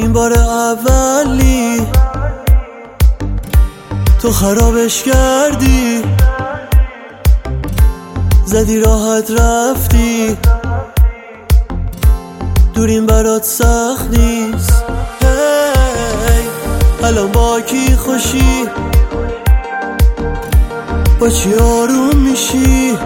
این بار اولی تو خرابش کردی، زدی راحت رفتی، دوریم برات سخت نیست. الان با کی خوشی؟ با چی آروم میشی؟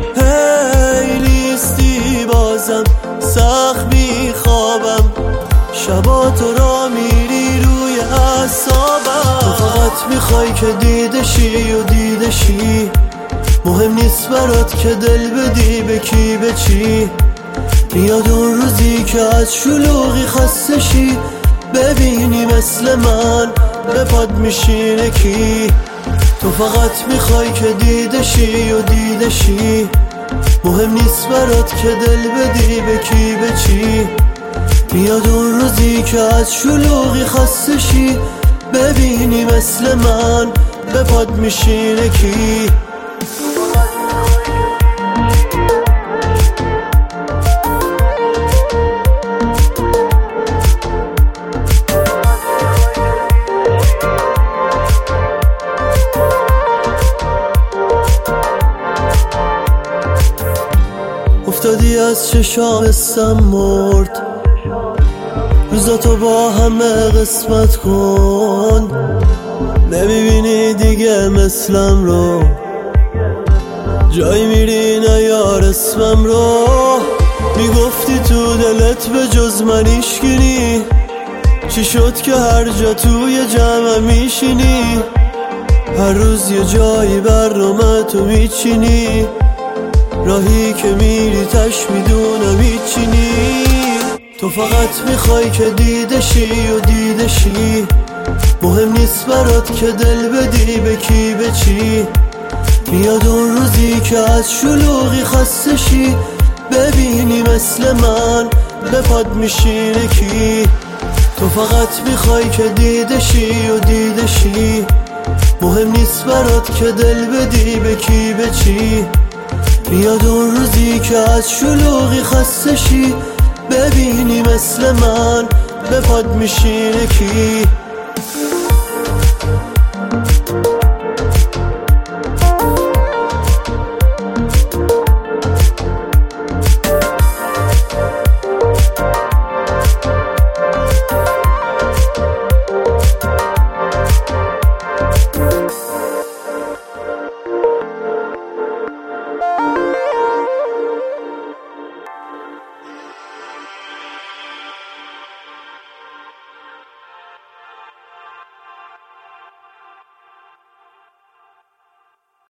نیستی بازم سخت میخوابم، شبا تو را میری روی اعصابم. تو فقط میخوای که دیدشی و دیدشی، مهم نیست برات که دل بدی به کی به چی. میاد اون روزی که از شلوغی خسته شی، ببینی مثل من به پاد میشینه کی. تو فقط میخوای که دیدشی و دیدشی، مهم نیست برات که دل بدی به کی به چی. میاد اون روزی که از شلوغی خسته شی، ببینی مثل من به پاد میشینه کی. افتادی از چشام اسم مرد، روزاتو با همه قسمت کن، نمیبینی دیگه مثلم رو، جایی میری نیار اسمم رو. میگفتی تو دلت به جز من ایشگینی، چی شد که هر جا توی جمع میشینی؟ هر روز یه جایی برنامه تو میچینی، راهی که میری تش میدونم میچینی. تو فقط میخوای که دیدشی و دیدشی، مهم نیست برات که دل بدی به کی به چی. میاد اون روزی که از شلوغی خسته شی، ببینی مثل من به پاد میشینه کی. تو فقط میخوای که دیدشی و دیدشی، مهم نیست برات که دل بدی به کی به چی. میاد اون روزی که از شلوغی خسته شی، ببینی مثل من به پاد میشینه کی.